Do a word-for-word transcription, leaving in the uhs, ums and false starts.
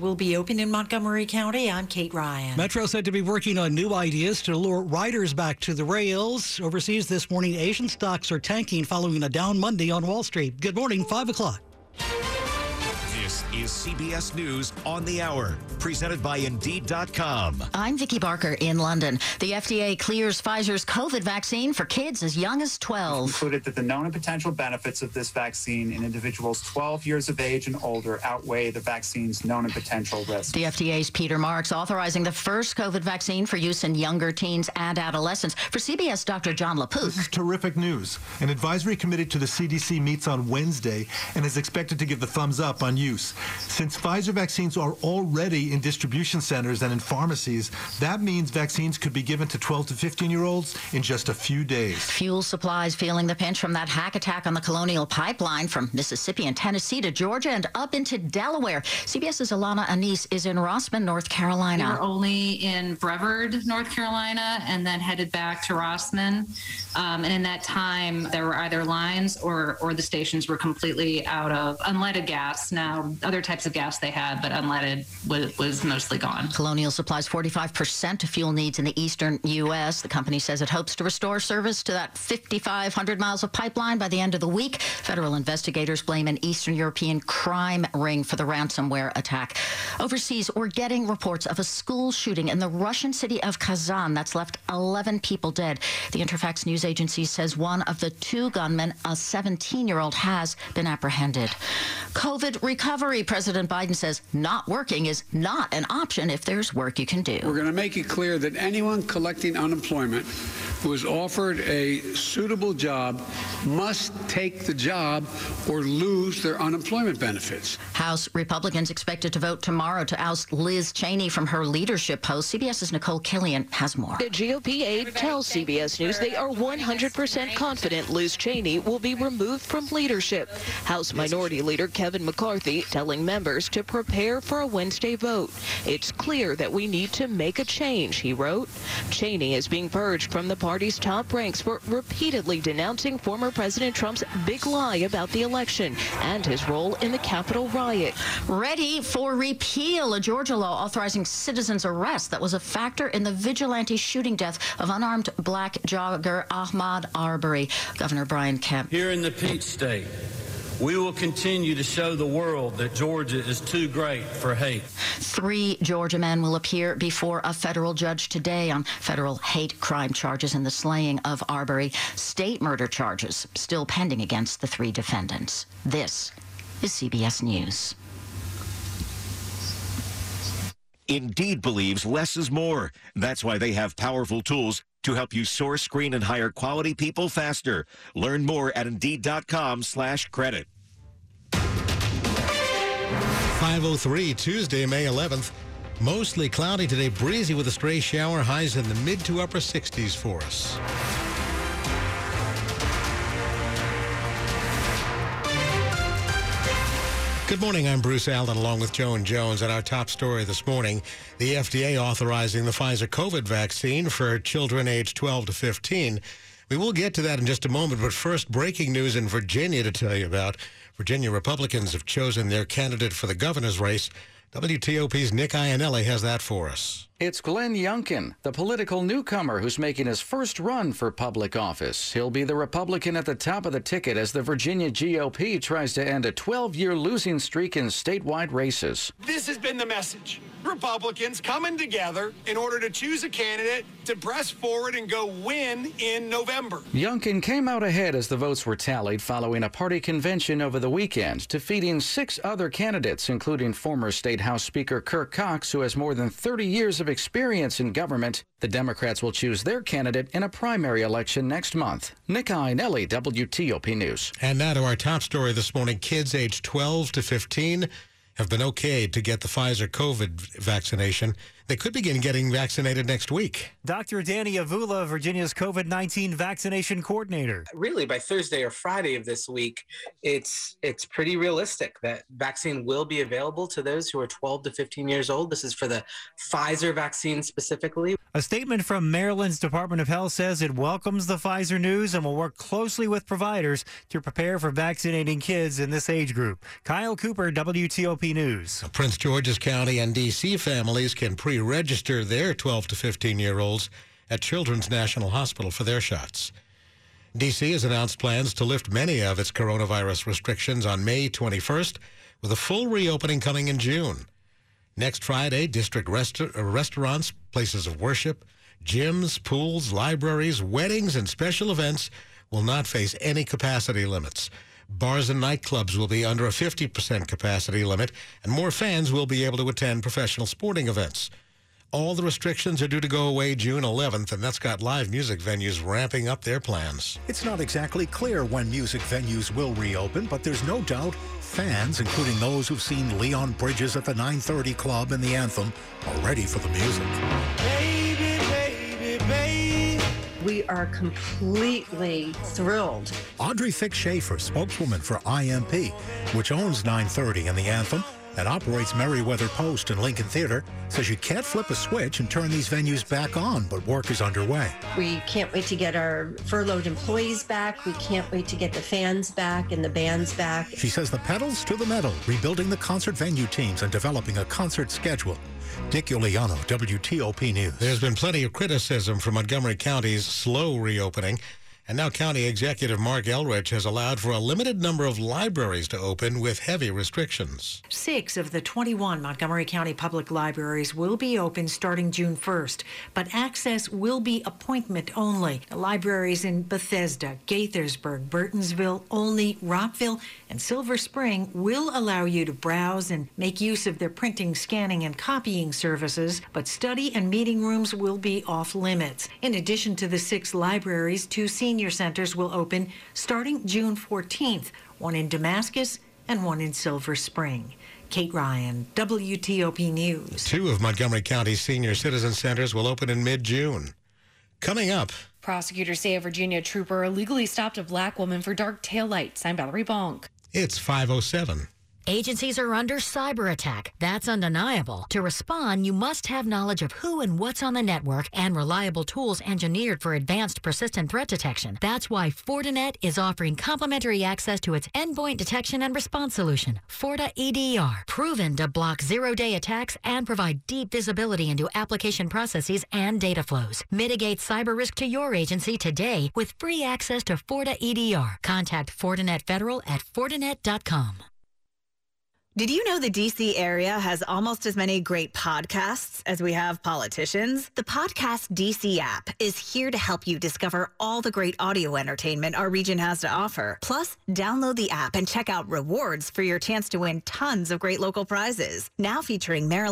will be open in Montgomery County. I'm Kate Ryan. Metro said to be working on new ideas to lure riders back to the rails. Overseas this morning, Asian stocks are tanking following a down Monday on Wall Street. Good morning, five o'clock. This is C B S News on the Hour, presented by Indeed dot com. I'm Vicki Barker in London. The F D A clears Pfizer's COVID vaccine for kids as young as twelve. Concluded that the known and potential benefits of this vaccine in individuals twelve years of age and older outweigh the vaccine's known and potential risks. The F D A's Peter Marks authorizing the first COVID vaccine for use in younger teens and adolescents. For C B S, Doctor John LaPook. This is terrific news. An advisory committee to the C D C meets on Wednesday and is expected to give the thumbs up on use. Since Pfizer vaccines are already in distribution centers and in pharmacies, that means vaccines could be given to twelve to fifteen-year-olds in just a few days. Fuel supplies feeling the pinch from that hack attack on the Colonial Pipeline from Mississippi and Tennessee to Georgia and up into Delaware. CBS's Alana Anise is in Rossman, North Carolina. We were only in Brevard, North Carolina, and then headed back to Rossman. Um, and in that time, there were either lines or, or the stations were completely out of unleaded gas. Now, other types of gas they had, but unleaded was, was mostly gone. Colonial supplies forty-five percent of fuel needs in the eastern U S. The company says it hopes to restore service to that fifty-five hundred miles of pipeline by the end of the week. Federal investigators blame an Eastern European crime ring for the ransomware attack. Overseas, we're getting reports of a school shooting in the Russian city of Kazan that's left eleven people dead. The Interfax news agency says one of the two gunmen, a seventeen-year-old, has been apprehended. COVID recovery. President Biden says not working is not an option if there's work you can do. We're going to make it clear that anyone collecting unemployment who is offered a suitable job must take the job or lose their unemployment benefits. House Republicans expected to vote tomorrow to oust Liz Cheney from her leadership post. CBS's Nicole Killian has more. The G O P aide tells C B S News they are one hundred percent confident Liz Cheney will be removed from leadership. House Minority Leader Kevin McCarthy telling members to prepare for a Wednesday vote. It's clear that we need to make a change, he wrote. Cheney is being purged from the party's top ranks for repeatedly denouncing former President Trump's big lie about the election and his role in the Capitol riot. Ready for repeal. A Georgia law authorizing citizens' arrest that was a factor in the vigilante shooting death of unarmed black jogger Ahmaud Arbery. Governor Brian Kemp. Here in the Peach State, we will continue to show the world that Georgia is too great for hate. Three Georgia men will appear before a federal judge today on federal hate crime charges in the slaying of Arbery. State murder charges still pending against the three defendants. This is C B S News. Indeed believes less is more. That's why they have powerful tools to help you source, screen, and hire quality people faster. Learn more at Indeed.com slash credit. five oh three, Tuesday, May eleventh. Mostly cloudy today, breezy with a stray shower, highs in the mid to upper sixties for us. Good morning, I'm Bruce Allen along with Joan Jones. At our top story this morning, the F D A authorizing the Pfizer COVID vaccine for children aged twelve to fifteen. We will get to that in just a moment, but first, breaking news in Virginia to tell you about. Virginia Republicans have chosen their candidate for the governor's race. W T O P's Nick Iannelli has that for us. It's Glenn Youngkin, the political newcomer who's making his first run for public office. He'll be the Republican at the top of the ticket as the Virginia G O P tries to end a twelve-year losing streak in statewide races. This has been the message. Republicans coming together in order to choose a candidate to press forward and go win in November. Youngkin came out ahead as the votes were tallied following a party convention over the weekend, defeating six other candidates, including former State House Speaker Kirk Cox, who has more than thirty years of experience in government. The Democrats will choose their candidate in a primary election next month. Nick Iannelli, W T O P News. And now to our top story this morning. Kids aged twelve to fifteen have been okayed to get the Pfizer COVID vaccination. They could begin getting vaccinated next week. Doctor Danny Avula, Virginia's COVID nineteen vaccination coordinator. Really, by Thursday or Friday of this week, it's it's pretty realistic that vaccine will be available to those who are twelve to fifteen years old. This is for the Pfizer vaccine specifically. A statement from Maryland's Department of Health says it welcomes the Pfizer news and will work closely with providers to prepare for vaccinating kids in this age group. Kyle Cooper, W T O P News. Prince George's County and D C families can pre-register their twelve to fifteen-year-olds at Children's National Hospital for their shots. D C has announced plans to lift many of its coronavirus restrictions on May twenty-first, with a full reopening coming in June. Next Friday, district rest- restaurants, places of worship, gyms, pools, libraries, weddings, and special events will not face any capacity limits. Bars and nightclubs will be under a fifty percent capacity limit, and more fans will be able to attend professional sporting events. All the restrictions are due to go away June eleventh, and that's got live music venues ramping up their plans. It's not exactly clear when music venues will reopen, but there's no doubt fans, including those who've seen Leon Bridges at the nine thirty Club and the Anthem, are ready for the music. Baby, baby, baby. We are completely thrilled. Audrey Fick-Schaefer, spokeswoman for I M P, which owns nine thirty and the Anthem and operates Merriweather Post and Lincoln Theater, says you can't flip a switch and turn these venues back on, but work is underway. We can't wait to get our furloughed employees back. We can't wait to get the fans back and the bands back. She says the pedals to the metal, rebuilding the concert venue teams and developing a concert schedule. Dick Iuliano, W T O P News. There's been plenty of criticism for Montgomery County's slow reopening. And now County Executive Mark Elrich has allowed for a limited number of libraries to open with heavy restrictions. Six of the twenty-one Montgomery County public libraries will be open starting June first, but access will be appointment only. The libraries in Bethesda, Gaithersburg, Burtonsville, Olney, Rockville, and Silver Spring will allow you to browse and make use of their printing, scanning, and copying services, but study and meeting rooms will be off limits. In addition to the six libraries, two senior Senior centers will open starting June fourteenth, one in Damascus and one in Silver Spring. Kate Ryan, W T O P News. Two of Montgomery County's senior citizen centers will open in mid-June. Coming up. Prosecutors say a Virginia trooper illegally stopped a black woman for dark taillights. I'm Valerie Bonk. It's five oh seven. Agencies are under cyber attack. That's undeniable. To respond, you must have knowledge of who and what's on the network and reliable tools engineered for advanced persistent threat detection. That's why Fortinet is offering complimentary access to its endpoint detection and response solution, Forta E D R, proven to block zero-day attacks and provide deep visibility into application processes and data flows. Mitigate cyber risk to your agency today with free access to Forta E D R. Contact Fortinet Federal at Fortinet dot com. Did you know the D C area has almost as many great podcasts as we have politicians? The Podcast D C app is here to help you discover all the great audio entertainment our region has to offer. Plus, download the app and check out rewards for your chance to win tons of great local prizes. Now featuring Maryland